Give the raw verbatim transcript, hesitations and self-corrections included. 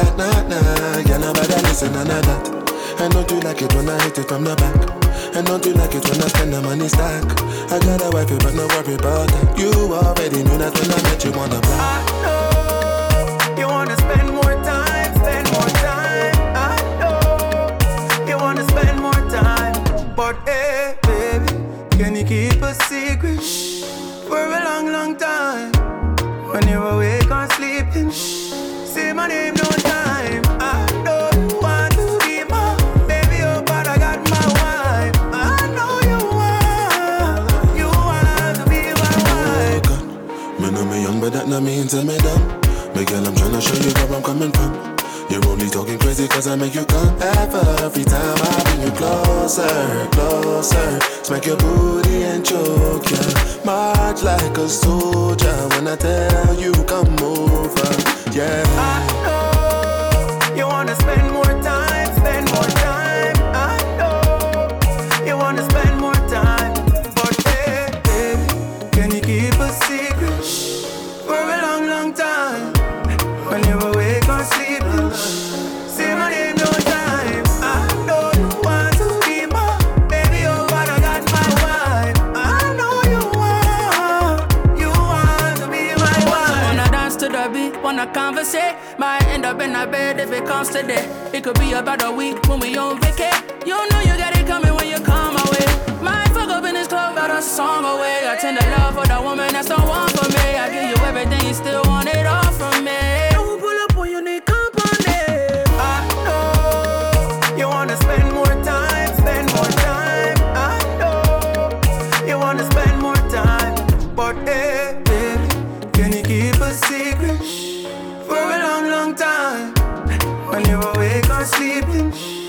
that, nah, nah. Girl, nobody listen, none of that. And don't you like it when I hit it from the back? And don't you like it when I spend the money stack? I got a wife, but no worry about that. You already knew that when I met you on the block. I know you wanna spend more time, spend more time. I know you wanna spend more time. But hey, baby, can you keep a secret for a long, long time? When you're awake or sleeping, say my name no time. I know you want to be my baby, oh, but I got my wife. I know you want, you want to be my wife. Oh God, me know me young, but that not mean tell me dumb. Me girl, I'm tryna show you where I'm coming from. You're only talking crazy cause I make you come. Every time I bring you closer, closer, smack your booty and choke ya. March like a soldier when I tell you come over, yeah. I know you wanna spend more time, spend more time. I know you wanna spend more time. But hey, baby, can you keep a secret for a long, long time? When you're awake or sleeping, say my name no time. I know you want to be my baby, oh, but I got my wife. I know you want, you want to be my wife. Wanna dance to the beat, wanna conversate. Might end up in a bed if it comes to that. It could be about a week when we on vacay. You know you got it coming when you come my way. Might fuck up in this club, got a song away. I tend to love for the woman that's the one for me. I give you everything, you still want it all from me. Don't pull up when you need company. I know you wanna spend more time, spend more time. I know you wanna spend more time. But hey, baby, can you keep a secret for a long, long time? When you're awake or sleeping,